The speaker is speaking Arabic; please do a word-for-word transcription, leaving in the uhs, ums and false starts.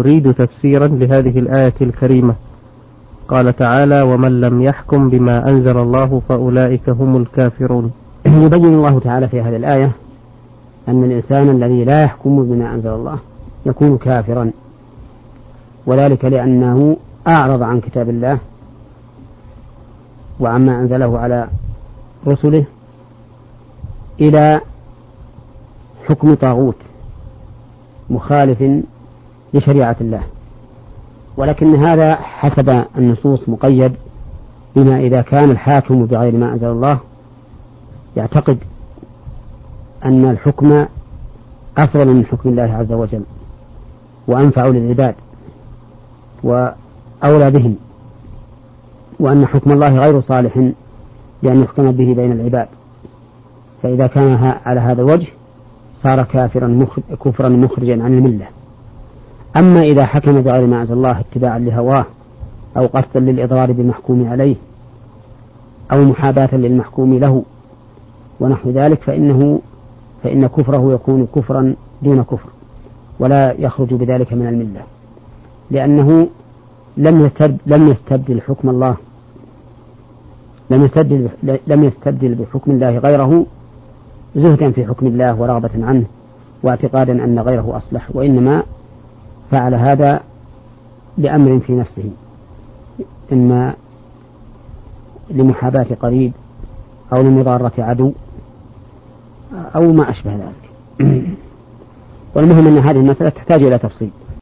نريد تفسيرا لهذه الآية الكريمة. قال تعالى: ومن لم يحكم بما أنزل الله فأولئك هم الكافرون. يبين الله تعالى في هذه الآية أن الإنسان الذي لا يحكم بما أنزل الله يكون كافرا، وذلك لأنه أعرض عن كتاب الله وعما أنزله على رسله إلى حكم طاغوت مخالف لشريعة الله. ولكن هذا حسب النصوص مقيد بما إذا كان الحاكم بغير ما أنزل الله يعتقد أن الحكم أفضل من حكم الله عز وجل وأنفع للعباد وأولى بهم، وأن حكم الله غير صالح لأن يحكم به بين العباد، فإذا كان على هذا الوجه صار كافرا كفرا مخرجا عن الملة. أما إذا حكم بغير ما أنزل الله اتباعا لهواه أو قصدا للإضرار بالمحكوم عليه أو محاباة للمحكوم له ونحو ذلك فإنه فإن كفره يكون كفرا دون كفر ولا يخرج بذلك من الملة، لأنه لم يستبدل لم يستبدل حكم الله لم يستبدل لم يستبدل بحكم الله غيره زهدا في حكم الله ورغبة عنه واعتقادا أن غيره أصلح، وإنما فعل هذا لأمر في نفسه، إما لمحاباة قريب أو لمضارة عدو أو ما أشبه ذلك. والمهم أن هذه المسألة تحتاج إلى تفصيل.